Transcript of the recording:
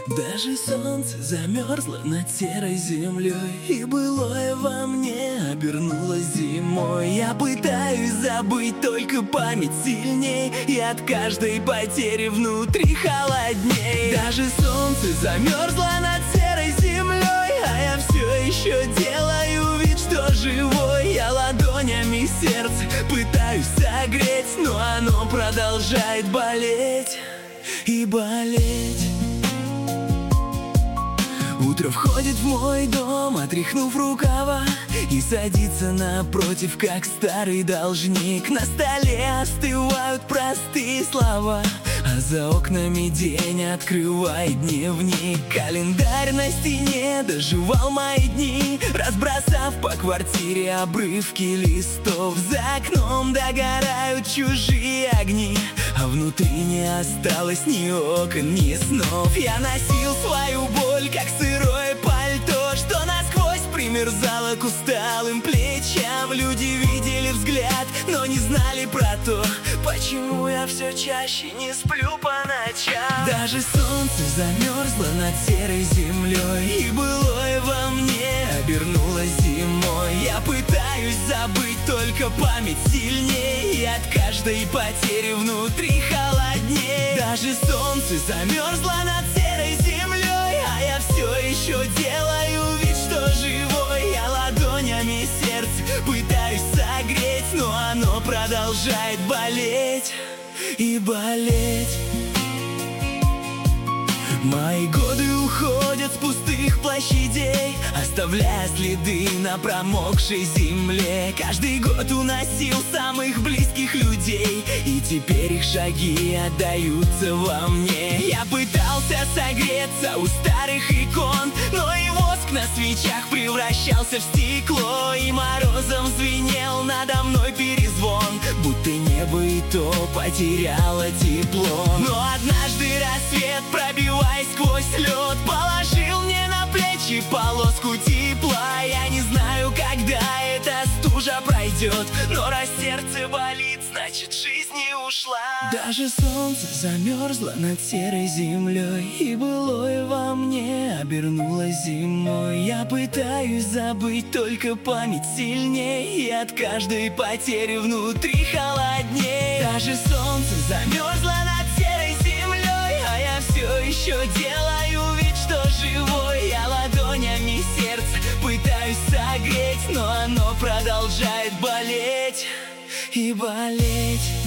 Даже солнце замерзло над серой землей, и былое во мне обернулось зимой. Я пытаюсь забыть, только память сильней, и от каждой потери внутри холодней. Даже солнце замерзло над серой землей, а я все еще делаю вид, что живой. Я ладонями сердце пытаюсь согреть, но оно продолжает болеть и болеть. Утро входит в мой дом, отряхнув рукава, и садится напротив, как старый должник. На столе остывают простые слова, а за окнами день открывает дневник. Календарь на стене доживал мои дни, разбросав по квартире обрывки листов. За окном догорают чужие огни, а внутри не осталось ни окон, ни снов. Я носил свою боль, как сырое пальто, что насквозь примерзало к усталым плечам. Люди видели взгляд, но не знали про то, почему я все чаще не сплю по ночам. Даже солнце замерзло над серой землей, и былое во мне обернулось зимой. Я пытаюсь забыть, только память сильнее, и от каждой потери внутри холоднее. Даже солнце замерзло над серой землей, а я все еще делаю вид, что живой. Я ладонями сердце пытаюсь согреть, но оно продолжает болеть и болеть. Мои годы уходят с пустых площадей, оставляя следы на промокшей земле. Каждый год уносил самых близких людей, и теперь их шаги отдаются во мне. Я пытался согреться у старых икон, но и воск на свечах превращался в стекло, и морозом звенел надо мной перезвон, будто небо и то потеряло тепло. Но однажды рассвет, пробиваясь сквозь лед, положил мне на плечи полоску тепла. Я не знаю, когда эта стужа пройдет, но раз сердце болит, значит жизнь не ушла. Даже солнце замерзло над серой землей, и былое во мне обернулось зимой. Я пытаюсь забыть, только память сильнее, и от каждой потери внутри холоднее. Даже солнце замерзло над серой землей, а я все еще делаю вид, что живой. Я ладонями сердце пытаюсь согреть, но оно продолжает болеть и болеть.